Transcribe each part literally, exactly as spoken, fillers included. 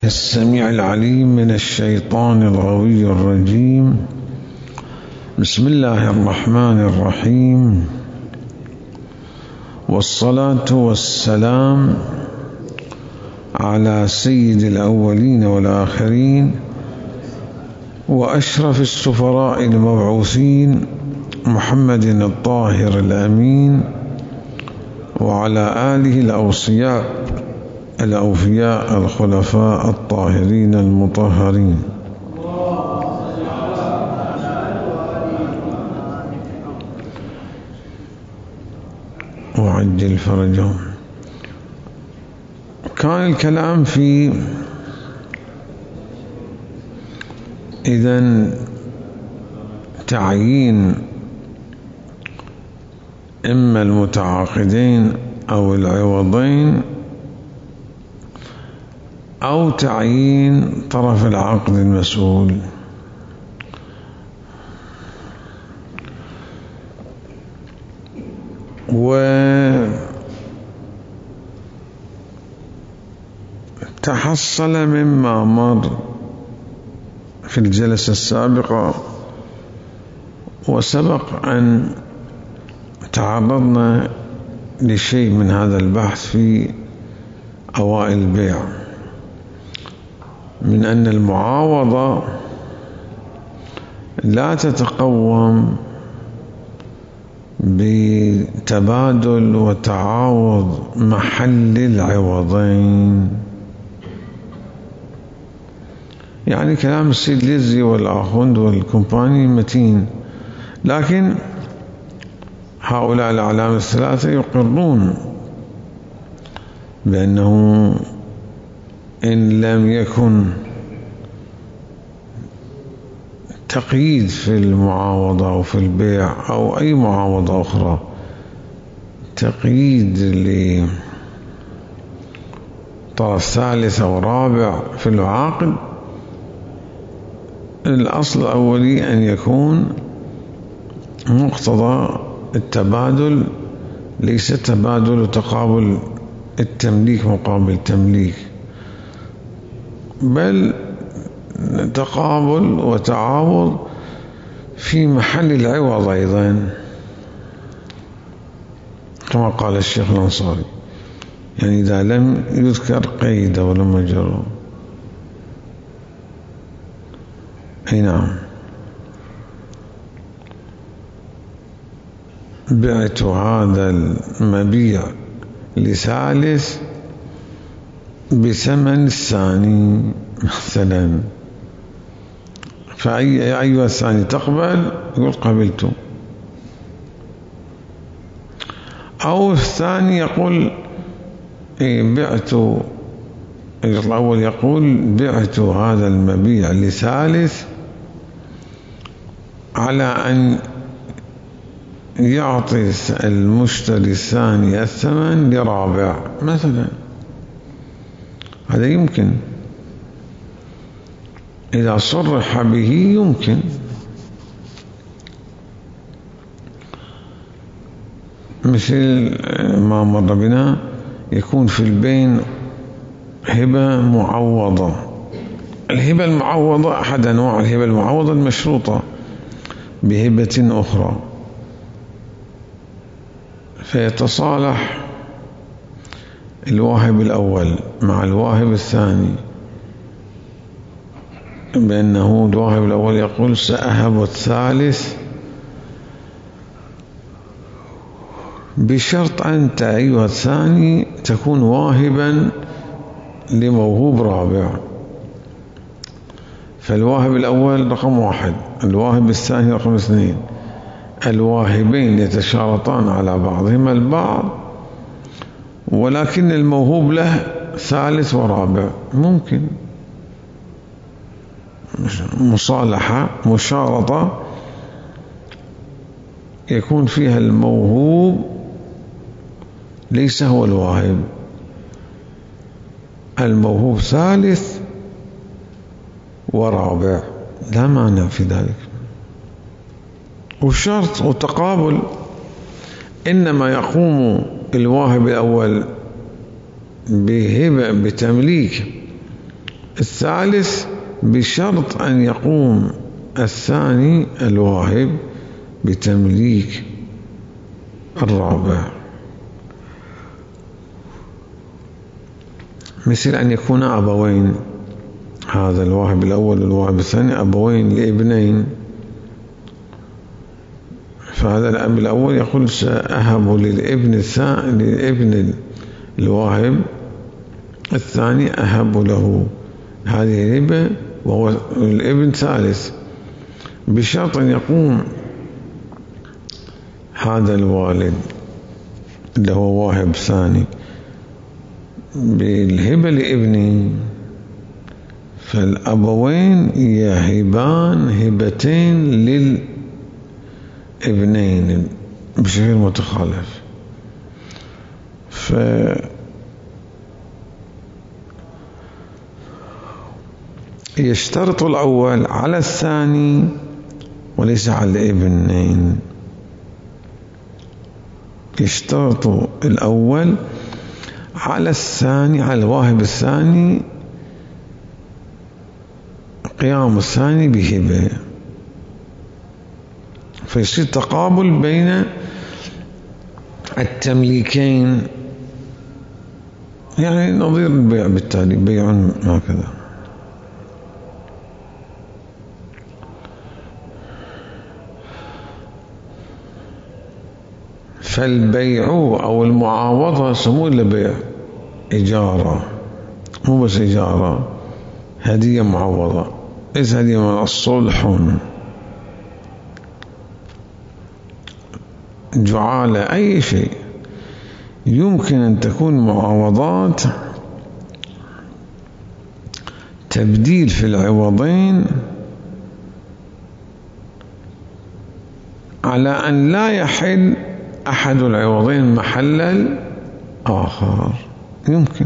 السميع العليم من الشيطان الغوي الرجيم. بسم الله الرحمن الرحيم، والصلاة والسلام على سيد الأولين والآخرين وأشرف السفراء المبعوثين محمد الطاهر الأمين، وعلى آله الأوصياء الأوفياء الخلفاء الطاهرين المطهرين. وعجل فرجهم. كان الكلام في إذن تعيين إما المتعاقدين أو العوضين أو تعيين طرف العقد المسؤول. وتحصل مما مر في الجلسة السابقة، وسبق أن تعرضنا لشيء من هذا البحث في أوائل البيع، من أن المعاوضة لا تتقوم بتبادل وتعاوض محل العوضين. يعني كلام السيد ليزي والآخوند والكومباني متين، لكن هؤلاء الأعلام الثلاثة يقرون بأنه إن لم يكن تقييد في المعاوضة أو في البيع أو أي معاوضة أخرى، تقييد لطرف ثالث أو رابع في العقد، الأصل الأولي أن يكون مقتضى التبادل ليس تبادل وتقابل التمليك مقابل تمليك، بل تقابل وتعاوض في محل العوض أيضا، كما قال الشيخ الأنصاري. يعني إذا لم يذكر قيد ولا مجرور. أي نعم. بعت هذا المبيع لثالث بثمن الثاني مثلا، فأي أيها الثاني تقبل؟ يقول قبلت. أو الثاني يقول إيه بعت، الأول يقول بعت هذا المبيع لثالث على أن يعطي المشتري الثاني الثمن لرابع مثلا. هذا يمكن إذا صرح به، يمكن. مثل ما مر بنا يكون في البين هبة معوضة. الهبة المعوضة أحد أنواع الهبة المعوضة المشروطة بهبة أخرى، فيتصالح الواهب الأول مع الواهب الثاني بأنه الواهب الأول يقول سأهب الثالث بشرط أنت أيها الثاني تكون واهبا لموهوب رابع. فالواهب الأول رقم واحد، الواهب الثاني رقم اثنين، الواهبين يتشارطان على بعضهما البعض، ولكن الموهوب له ثالث ورابع. ممكن مصالحة مشارطة يكون فيها الموهوب ليس هو الواهب، الموهوب ثالث ورابع، لا مانع في ذلك. والشرط والتقابل إنما يقوم الواهب الأول بهبة بتمليك الثالث بشرط أن يقوم الثاني الواهب بتمليك الرابع، مثل أن يكون أبوين، هذا الواهب الأول والواهب الثاني أبوين لابنين، فهذا الأب الأول يقول سأهب للابن الثاني للابن الواهب الثاني أهب له هذه الهبة وهو الابن ثالث، بشرط أن يقوم هذا الوالد اللي هو واهب ثاني بالهبة لابنه، فالأبوين يهبان هبتين للابنين بشكل متخالف، ف يشترط الأول على الثاني وليس على الابنين. يشترط الأول على الثاني، على الواهب الثاني، قيام الثاني بهبة، فيصير تقابل بين التمليكين، يعني نظير البيع بالتالي، بيع هكذا. فالبيع أو المعاوضة سموه لبيع إجارة، مو بس إجارة، هدية معوضة، ليس هدية من الصلح، جعالة، أي شيء يمكن أن تكون معاوضات تبديل في العوضين على أن لا يحل أحد العوضين محل الآخر، يمكن.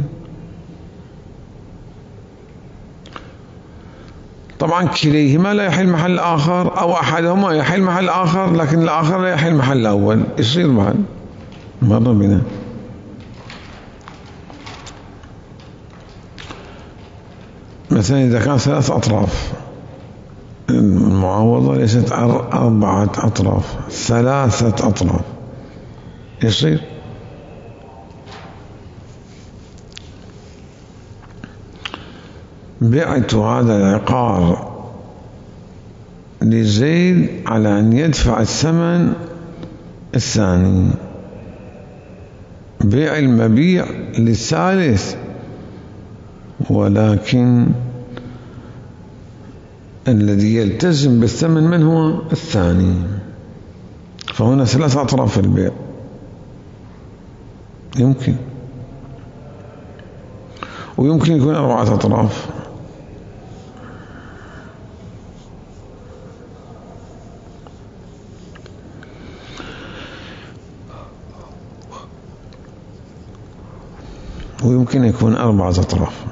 طبعا كليهما لا يحل محل الآخر، أو أحدهما يحل محل الآخر لكن الآخر لا يحل محل الأول، يصير بعد مرة بنا. مثلا إذا كان ثلاث أطراف، المعاوضة ليست أربعة أطراف، ثلاثة أطراف، يصير بعت هذا العقار لزيد على أن يدفع الثمن الثاني، بيع المبيع للثالث، ولكن الذي يلتزم بالثمن من هو الثاني، فهنا ثلاث أطراف في البيع، يمكن، ويمكن يكون أربعة أطراف. ويمكن يكون أربعة أطراف.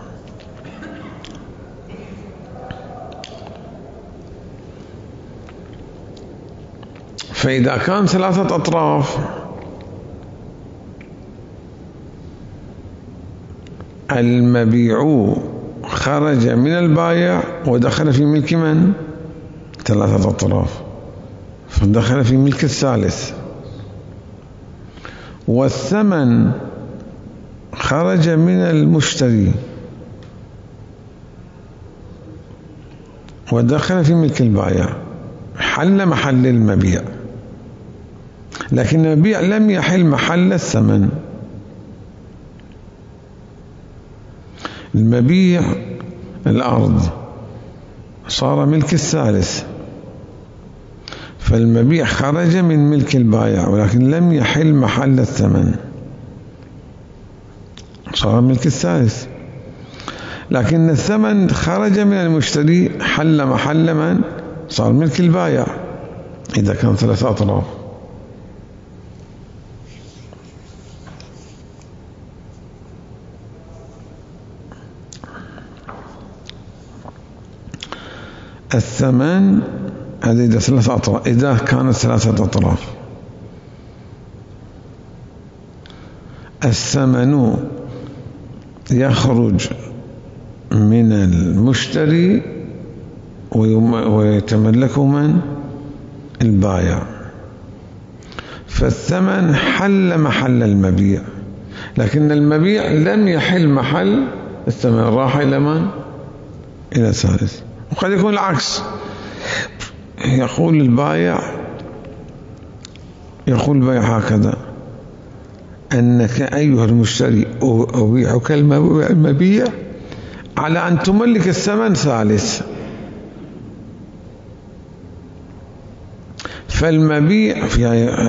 فإذا كان ثلاثة أطراف، المبيع خرج من البائع ودخل في ملك من؟ ثلاثة أطراف، فدخل في ملك الثالث، والثمن خرج من المشتري ودخل في ملك البائع، حل محل المبيع، لكن المبيع لم يحل محل الثمن. المبيع الأرض صار ملك الثالث، فالمبيع خرج من ملك البائع ولكن لم يحل محل الثمن، صار ملك الثالث، لكن الثمن خرج من المشتري، حل محل من؟ صار ملك البائع إذا كان ثلاثة أطراف. الثمن هذه إذا ثلاثة أطراف، إذا كانت ثلاثة أطراف، الثمن يخرج من من المشتري ويتملكه من؟ البائع. فالثمن حل محل المبيع، لكن المبيع لم يحل محل الثمن، راح إلى من؟ إلى الثالث. وقد يكون العكس، يقول البائع يقول البائع هكذا: أنك أيها المشتري أبيعك المبيع على أن تملك الثمن ثالث. فالمبيع في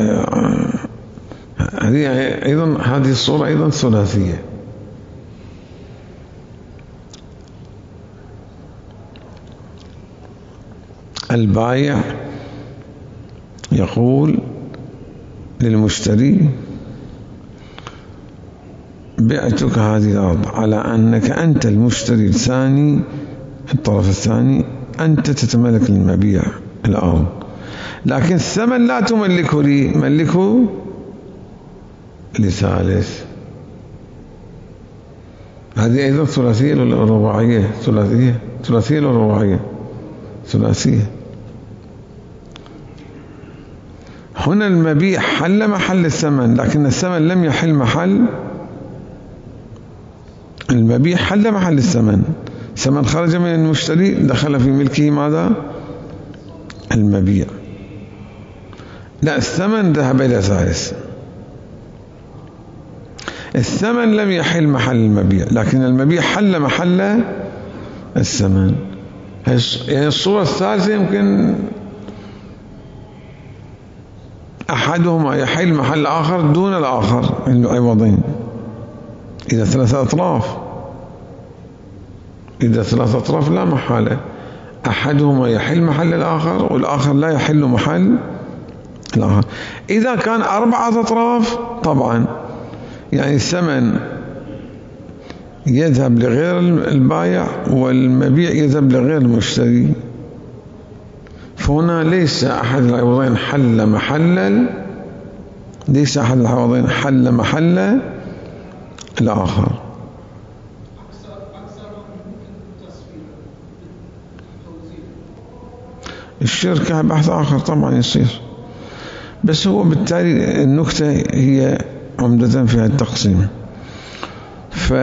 هذه أيضا هذه الصورة أيضا ثلاثية. البائع يقول للمشتري: بعتك هذه الأرض على أنك أنت المشتري الثاني، الطرف الثاني، أنت تتملك المبيع الأرض، لكن الثمن لا تملكه لي، ملكه لثالث. هذه أيضا ثلاثية ولا رباعية؟ ثلاثية. ثلاثية ولا رباعية؟ ثلاثية. هنا المبيع حل محل الثمن، لكن الثمن لم يحل محل المبيع، حل محل الثمن. الثمن خرج من المشتري، دخل في ملكه ماذا؟ المبيع. لا، الثمن ذهب إلى ثالث. الثمن لم يحل محل المبيع، لكن المبيع حل محل الثمن. يعني الصورة الثالثة يمكن أحدهما يحل محل آخر دون الآخر، العوضين. إذا ثلاثة أطراف إذا ثلاثة أطراف لا محالة، أحدهما يحل محل الآخر والآخر لا يحل محل الآخر. إذا كان أربعة أطراف طبعا يعني الثمن يذهب لغير البائع والمبيع يذهب لغير المشتري، فهنا ليس أحد العوضين حل محل ليس أحد العوضين حل محل الآخر. الشركة بحث آخر طبعا يصير، بس هو بالتالي النكتة هي عمدة في التقسيم. ف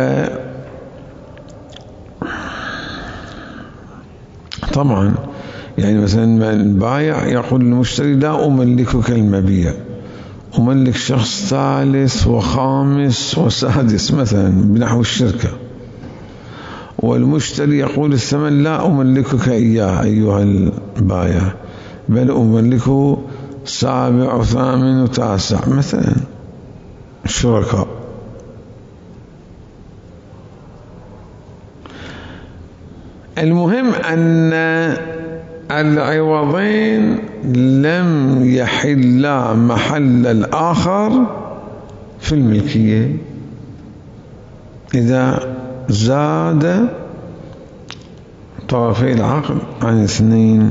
طبعا يعني مثلا البائع يقول للمشتري: لا أملكك المبيع، أملك شخص ثالث وخامس وسادس مثلا بنحو الشركة. والمشتري يقول الثمن: لا أملكك إياه أيها البائع، بل أملكه سابع وثامن وتاسع مثلا الشركاء. المهم أن العوضين لم يحلا محل الآخر في الملكية إذا زاد طرفي العقد عن اثنين.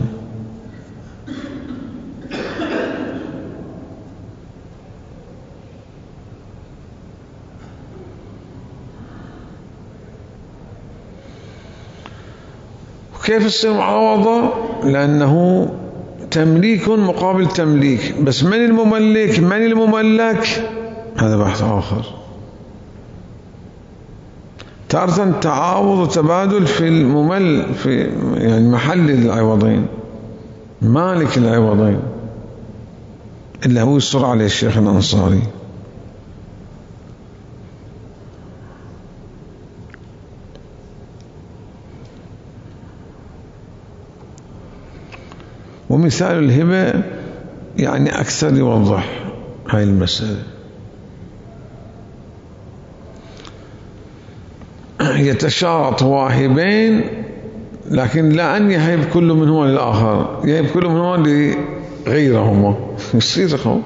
كيف تصير معاوضة؟ لأنه تمليك مقابل تمليك، بس من المملك من المملك هذا بحث آخر. تارة تعاوض وتبادل في الممل في يعني محل العوضين، مالك العوضين اللي هو يصر عليه الشيخ الأنصاري. ومثال الهبة يعني أكثر يوضح هاي المسألة. يتشارط واهبين، لكن لا أن يهب كل منهما للآخر، يهب كل منهما لغيرهما. يصير خو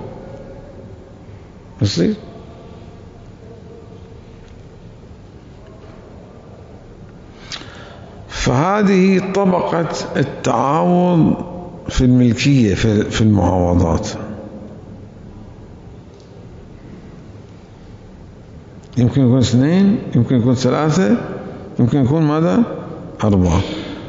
يصير فهذه طبقة التعاوض في الملكية في المعاوضات. يمكن يكون اثنين، يمكن يكون ثلاثة، يمكن يكون ماذا؟ أربعة.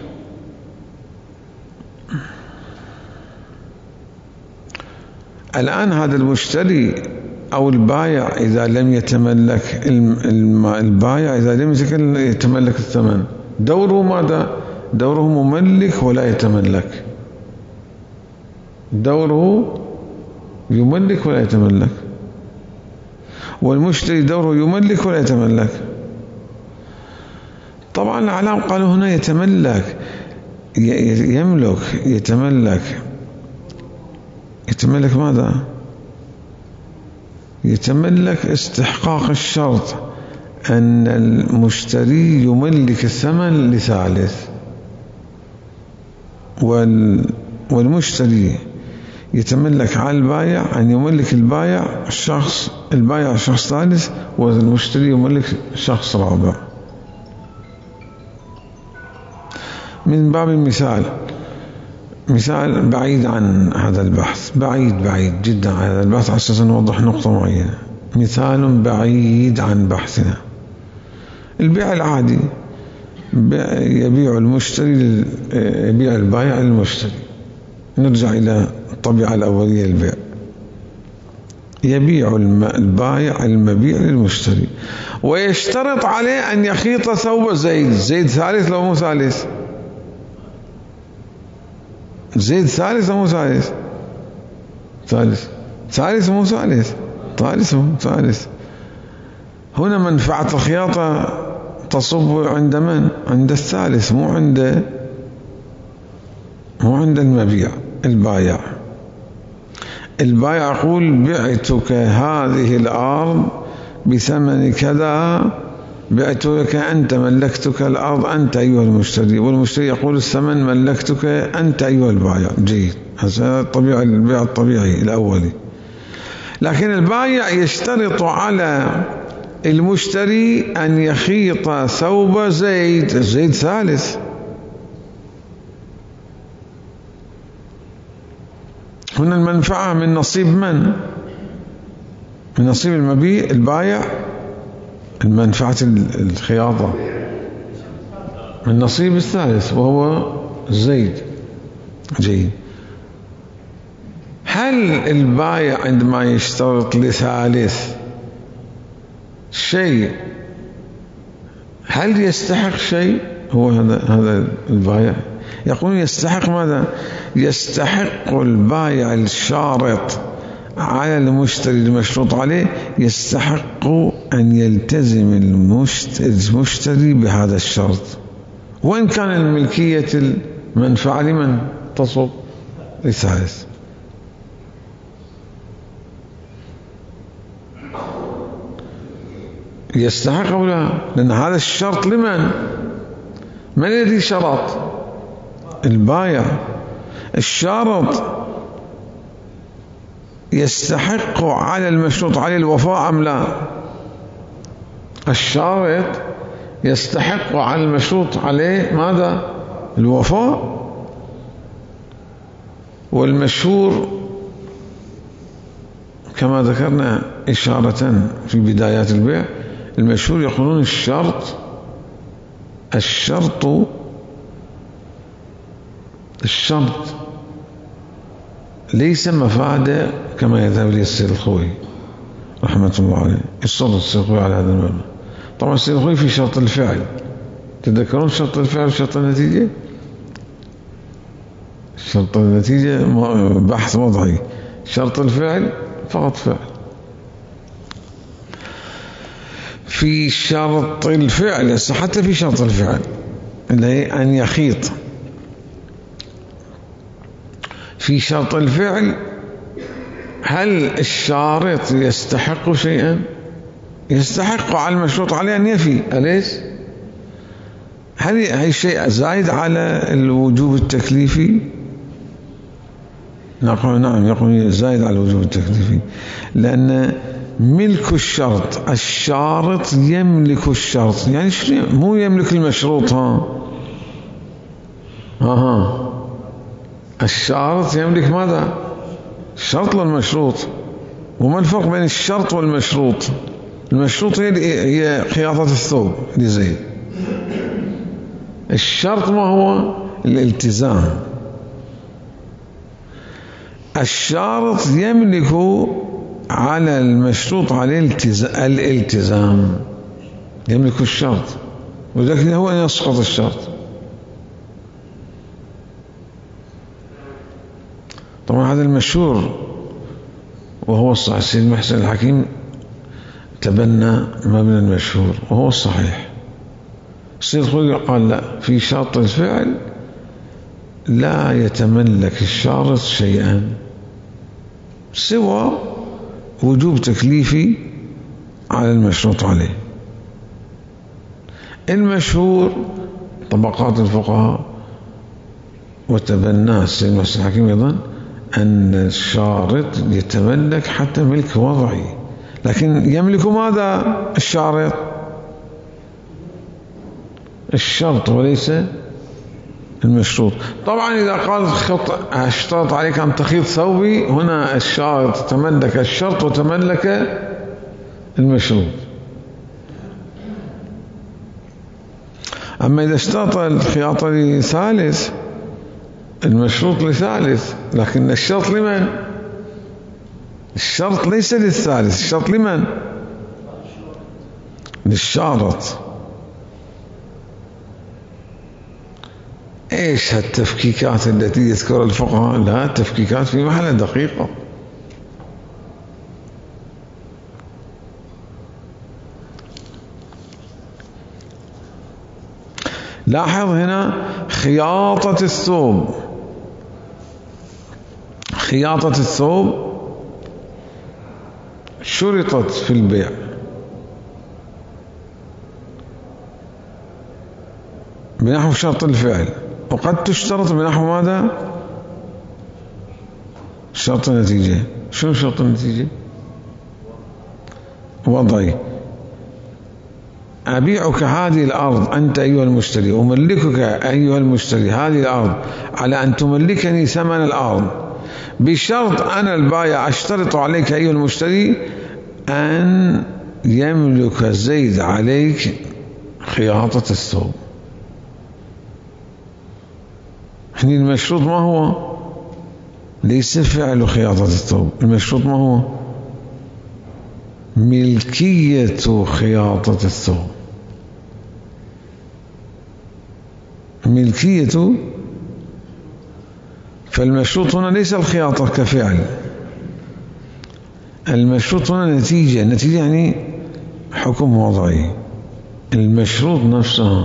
الآن هذا المشتري أو البايع إذا لم يتملك البايع إذا لم يتملك الثمن، دوره ماذا؟ دوره مملك ولا يتملك، دوره يملك ولا يتملك، والمشتري دوره يملك ولا يتملك. طبعا الأعلام قالوا هنا يتملك، يملك، يتملك. يتملك ماذا؟ يتملك استحقاق الشرط أن المشتري يملك الثمن لثالث، والمشتري يتملك على البايع أن يملك البايع الشخص البايع شخص ثالث، والمشتري يملك شخص رابع. من باب المثال، مثال بعيد عن هذا البحث، بعيد بعيد جدا عن هذا البحث، على أساس نوضح نقطة معينة. مثال بعيد عن بحثنا، البيع العادي، يبيع المشتري يبيع البائع للمشتري. نرجع إلى الطبيعة الأولية للبيع، يبيع البائع المبيع للمشتري، ويشترط عليه أن يخيط ثوب زيد، زيد ثالث لو مو ثالث، زيد ثالث مو ثالث، ثالث ثالث مو ثالث، ثالث مو ثالث. هنا منفعة الخياطة تصب عند من؟ عند الثالث، مو عند مو عند المبيع البايع. البايع يقول بعتك هذه الأرض بثمن كذا، بعت لك أنت، ملكتك الأرض أنت أيها المشتري، والمشتري يقول الثمن ملكتك أنت أيها البائع. جيد، هذا الطبيعي البيع الطبيعي الأولي. لكن البائع يشترط على المشتري أن يخيط ثوب زيد، زيد ثالث. هنا المنفعة من نصيب من؟ من نصيب المبيع البائع، المنفعة الخياطة من نصيب الثالث وهو زيد. جيد. هل البائع عندما يشترط لثالث شيء هل يستحق شيء؟ هو هذا هذا البائع يقول يستحق ماذا؟ يستحق البائع الشارط على المشتري المشروط عليه، يستحق أن يلتزم المشتري بهذا الشرط، وإن كان الملكية المنفعة لمن تصب؟ للثالث. يستحق أو لا؟ لأن هذا الشرط لمن؟ من الذي شرط؟ البائع. الشارط يستحق على المشروط عليه الوفاء أم لا؟ الشارط يستحق على المشروط عليه ماذا؟ الوفاء. والمشهور كما ذكرنا إشارة في بدايات البيع، المشهور يقولون الشرط الشرط الشرط ليس مفاده كما يذهب لي السيد الخوي رحمة الله عليه. الصدر السيد الخوي على هذا المبنى. طبعا السيد الخوي في شرط الفعل، تذكرون شرط الفعل وشرط النتيجة؟ شرط النتيجة بحث وضعي، شرط الفعل فقط فعل. في شرط الفعل، حتى في شرط الفعل اللي هي أن يخيط، في شرط الفعل هل الشارط يستحق شيئا؟ يستحق على المشروط عليه أن يفي، أليس؟ هل هي شيء زايد على الوجوب التكليفي؟ نقول نعم، يقول زايد على الوجوب التكليفي، لأن ملك الشرط، الشارط يملك الشرط، يعني مو يملك المشروط. ها ها ها الشارط يملك ماذا؟ الشرط والمشروط. وما الفرق بين الشرط والمشروط؟ المشروط هي هي خياطة الثوب لزيد، الشرط ما هو؟ الالتزام. الشارط يملك على المشروط عليه الالتزام، يملك الشرط، ولكن هو أن يسقط الشرط. طبعا هذا المشهور وهو الصحيح. السيد محسن الحكيم تبنى مبنى المشهور وهو الصحيح. السيد خوي قال لا، في شرط الفعل لا يتملك الشارط شيئا سوى وجوب تكليفي على المشروط عليه. المشهور طبقات الفقهاء وتبناه السيد محسن الحكيم أيضا أن الشارط يتملك حتى ملك وضعي، لكن يملك ماذا الشارط؟ الشرط وليس المشروط. طبعا إذا قال اشترط عليك أن تخيط ثوبي، هنا الشارط تملك الشرط وتملك المشروط. أما إذا اشترط الخياطة لثالث، المشروط لثالث، لكن الشرط لمن؟ الشرط ليس للثالث، الشرط لمن؟ للشارط. ايش هالتفكيكات التي يذكر الفقهاء؟ لا، تفكيكات في محل دقيقة. لاحظ هنا خياطة الثوب، خياطة الثوب شرطت في البيع، بنحو شرط الفعل، وقد تشترط بنحو ماذا؟ شرط النتيجة. شنو شرط النتيجة؟ وضعي. أبيعك هذه الأرض أنت أيها المشتري، أملكك أيها المشتري هذه الأرض على أن تملكني ثمن الأرض، بشرط أنا البائع أشترط عليك أيها المشتري أن يملك زيد عليك خياطة الثوب. يعني المشروط ما هو؟ ليس فعل خياطة الثوب، المشروط ما هو؟ ملكية خياطة الثوب، ملكية. فالمشروط هنا ليس الخياطة كفعل، المشروط هنا نتيجة، نتيجة يعني حكم وضعي. المشروط نفسه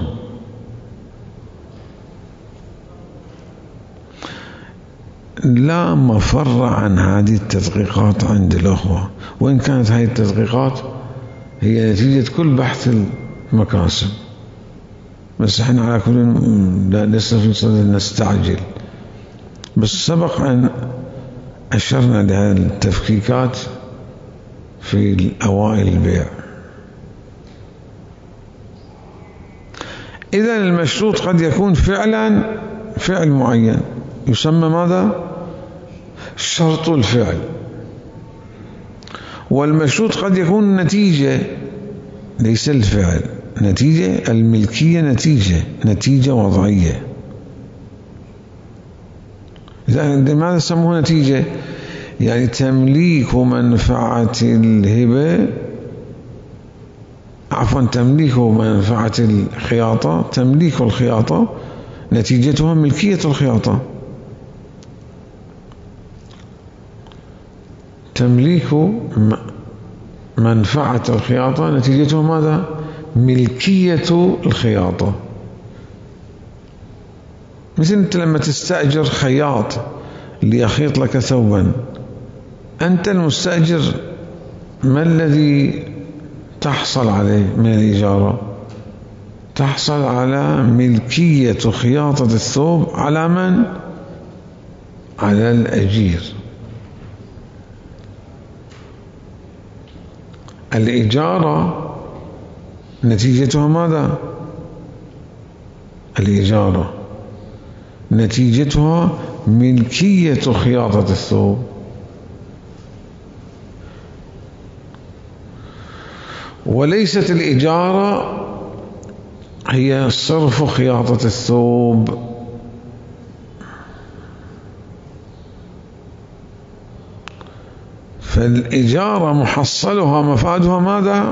لا مفر عن هذه التدقيقات عند الأخوة، وإن كانت هذه التدقيقات هي نتيجة كل بحث المكاسب، بس احنا على كل لسه في صدد نستعجل. بس سبق أن أشرنا لهذه التفكيكات في أوائل البيع. إذن المشروط قد يكون فعلا فعل معين يسمى ماذا؟ شرط الفعل. والمشروط قد يكون نتيجة ليس الفعل، نتيجة الملكية، نتيجة نتيجة وضعية. لماذا سموه نتيجة؟ يعني تمليك منفعة الهبة، عفوا تمليك منفعة الخياطة، تمليك الخياطة نتيجتها ملكية الخياطة. تمليك منفعة الخياطة نتيجتها ماذا؟ ملكية الخياطة. مثل أنت لما تستأجر خياط ليخيط لك ثوبا، أنت المستأجر ما الذي تحصل عليه من الإجارة؟ تحصل على ملكية خياطة الثوب على من؟ على الأجير. الإجارة نتيجتها ماذا؟ الإجارة نتيجتها ملكية خياطة الثوب. وليست الإجارة هي صرف خياطة الثوب. فالإجارة محصلها مفادها ماذا؟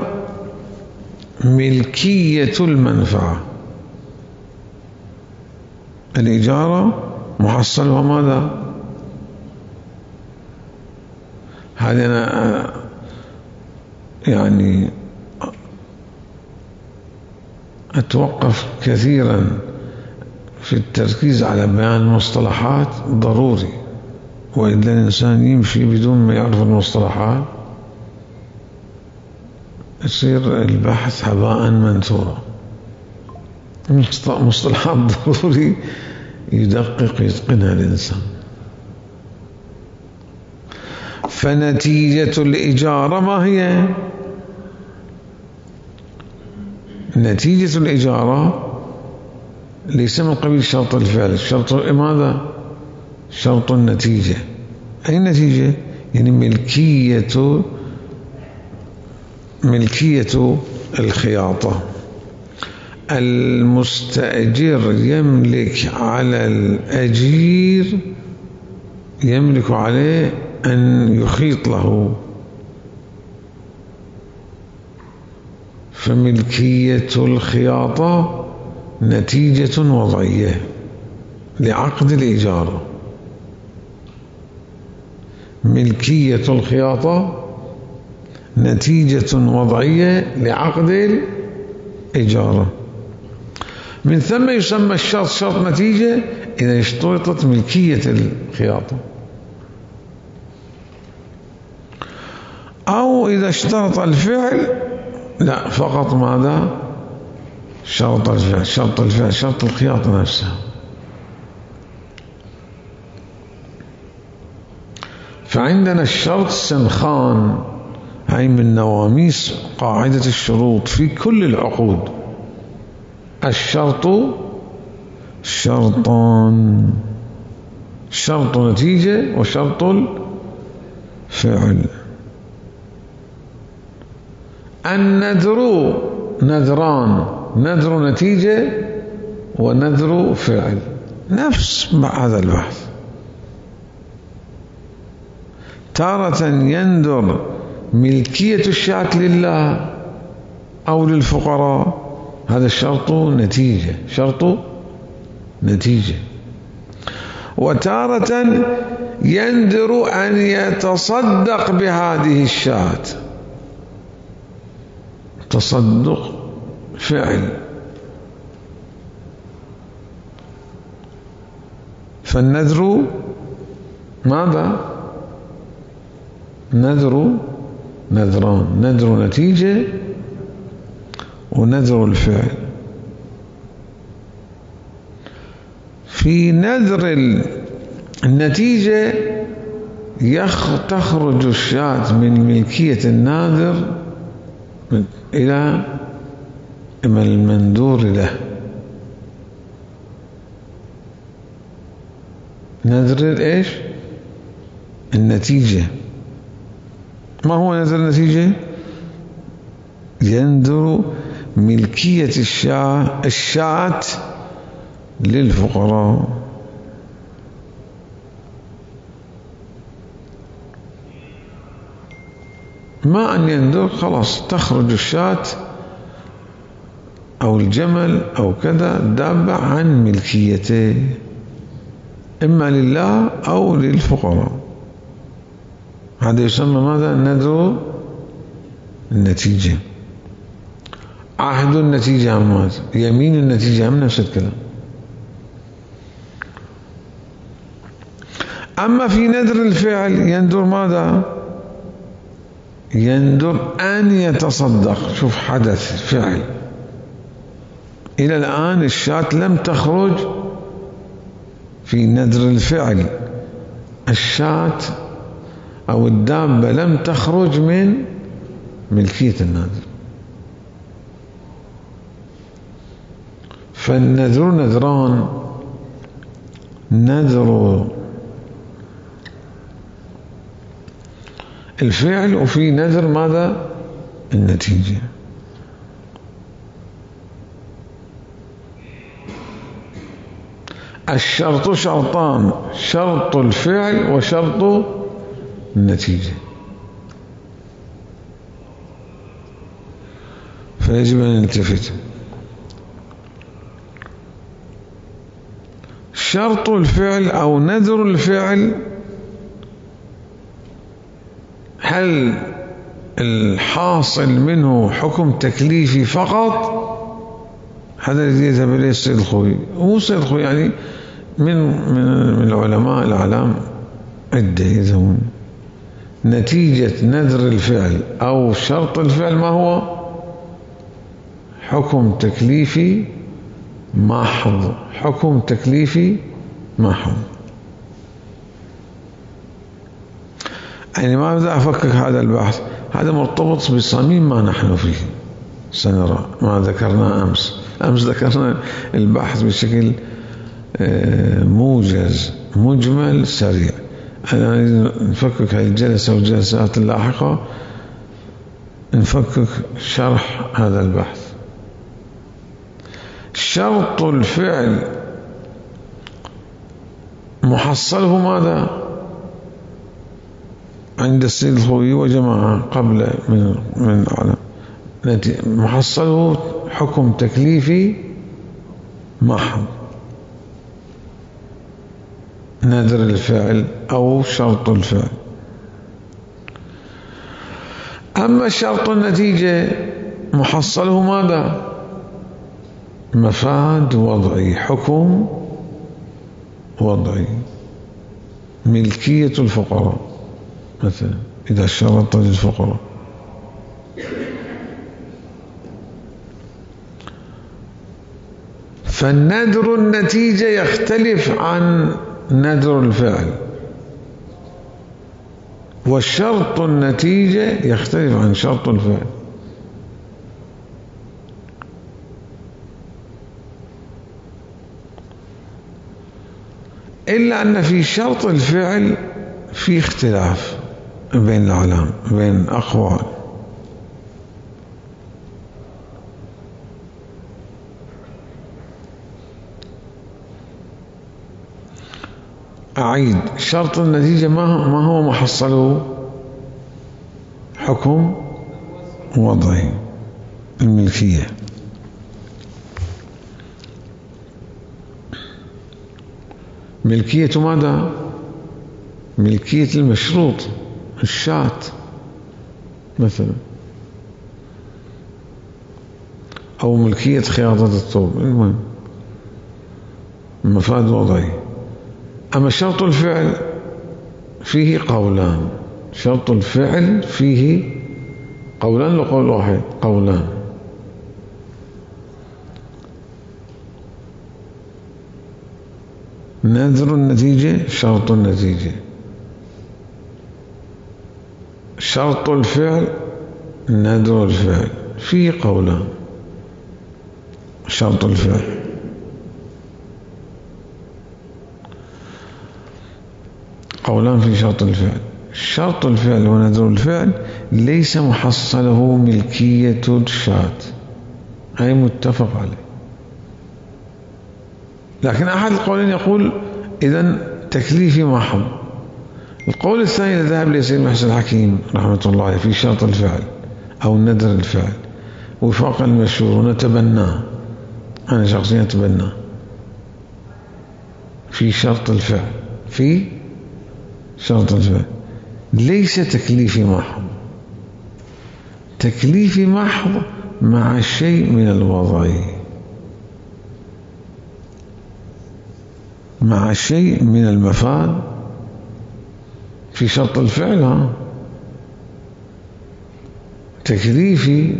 ملكية المنفعة. الإجارة محصلها ماذا؟ هذه أنا يعني أتوقف كثيرا في التركيز على بيان المصطلحات، ضروري، وإلا الإنسان يمشي بدون ما يعرف المصطلحات يصير البحث هباء منثورا. مصطلحات ضروري يدقق يتقنها الإنسان. فنتيجة الإجارة ما هي؟ نتيجة الإجارة ليس من قبيل شرط الفعل. الشرط ماذا؟ شرط النتيجة. أي نتيجة؟ يعني ملكية ملكية الخياطة. المستأجر يملك على الأجير، يملك عليه أن يخيط له. فملكية الخياطة نتيجة وضعية لعقد الإجارة. ملكية الخياطة نتيجة وضعية لعقد الإجارة. من ثم يسمى الشرط شرط نتيجة إذا اشترطت ملكية الخياطة، أو إذا اشترط الفعل لا فقط ماذا؟ شرط الفعل. شرط الفعل شرط الخياطة نفسها. فعندنا الشرط سنخان، هي من نواميس قاعدة الشروط في كل العقود. الشرط شرطان: شرط نتيجة وشرط الفعل. النذر نذران: نذر نتيجة ونذر فعل. نفس هذا البحث. تارة ينذر ملكية الشاة لله أو للفقراء، هذا الشرط نتيجة، شرط نتيجة. وتارة ينذر أن يتصدق بهذه الشاة، تصدق فعل. فالنذر ماذا؟ نذر نذران: نذر نتيجة ونذر الفعل. في نذر النتيجة تخرج الشاة من ملكية الناذر إلى المندور له. نذر إيش؟ النتيجة. ما هو نذر النتيجة؟ ينذر ملكية الشاة الشاة للفقراء. ما أن ينذر خلاص تخرج الشاة أو الجمل أو كذا دابة عن ملكيته، إما لله أو للفقراء. هذا يسمى ماذا؟ نذر النتيجة. عهد النتيجة عن ماذا؟ يمين النتيجة عن نفس الكلام. أما في نذر الفعل ينذر ماذا؟ ينذر أن يتصدق. شوف، حدث فعل، إلى الآن الشاة لم تخرج. في نذر الفعل الشاة أو الدابة لم تخرج من ملكية الناذر. فالنذر نذران: نذر الفعل وفي نذر ماذا؟ النتيجة. الشرط شرطان: شرط الفعل وشرط النتيجة، فيجب أن نلتفت. شرط الفعل أو نذر الفعل، هل الحاصل منه حكم تكليفي فقط؟ هذا الذي يذهب إليه السيد الخوئي. هو السيد الخوئي يعني من من العلماء الأعلام عدة يذهبون نتيجة نذر الفعل أو شرط الفعل ما هو؟ حكم تكليفي محض، حكم تكليفي محض. يعني ما بدأ أفكك هذا البحث، هذا مرتبط بصميم ما نحن فيه. سنرى ما ذكرنا أمس. أمس ذكرنا البحث بشكل موجز مجمل سريع. أنا نفكك هذه الجلسة والجلسات اللاحقة، نفكك شرح هذا البحث. شرط الفعل محصله ماذا؟ عند السيد الخوئي وجماعة قبل من من العالم، محصله حكم تكليفي محض، نذر الفعل أو شرط الفعل. أما شرط النتيجة محصله ماذا؟ مفاد وضعي، حكم وضعي، ملكية الفقراء مثلا إذا شرط للفقراء. فالنذر النتيجة يختلف عن نذر الفعل، والشرط النتيجة يختلف عن شرط الفعل. إلا أن في شرط الفعل في اختلاف بين العلماء، بين أقوال. أعيد: شرط النتيجة ما هو محصله؟ حكم وضعي، الملكية. ملكية ماذا؟ ملكية المشروط، الشاة مثلا، أو ملكية خياطة الثوب، المهم مفاد وضعي. أما شرط الفعل فيه قولان، شرط الفعل فيه قولان لقول واحد، قولان. نذر النتيجة، شرط النتيجة. شرط الفعل، نذر الفعل، فيه قولان. شرط الفعل قولان في شرط الفعل. شرط الفعل ونذر الفعل ليس محصله ملكية الشاة، هي متفق عليه. لكن أحد القولين يقول إذن تكليفي محض. القول الثاني ذهب لسيد محسن الحكيم رحمة الله عليه في شرط الفعل أو نذر الفعل وفاق المشهور، ونتبناه، أنا شخصيا أتبناه في شرط الفعل. في شرط الفعل ليس تكليفي محض، تكليفي محض مع شيء من الوضعي، مع شيء من المفاد في شرط الفعل. ها تكليفي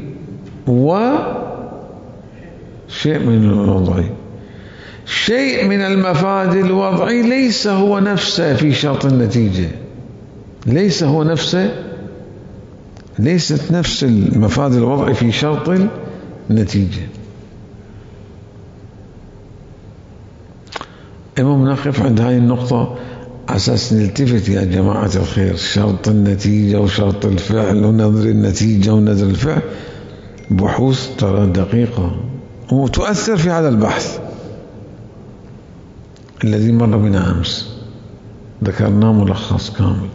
وشيء من الوضعي. شيء من المفاد الوضعي ليس هو نفسه في شرط النتيجة، ليس هو نفسه، ليست نفس المفاد الوضعي في شرط النتيجة. المهم نقف عند هذه النقطة أساس نلتفت يا جماعة الخير. شرط النتيجة وشرط الفعل ونذر النتيجة ونذر الفعل بحوث ترى دقيقة وتؤثر في هذا البحث. الذي مر بنا أمس ذكرناه ملخص كامل،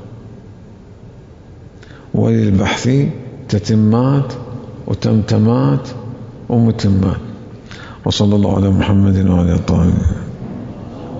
وللبحث تتمات وتمتمات ومتمات. وصلى الله على محمد وعلى آله الطاهرين.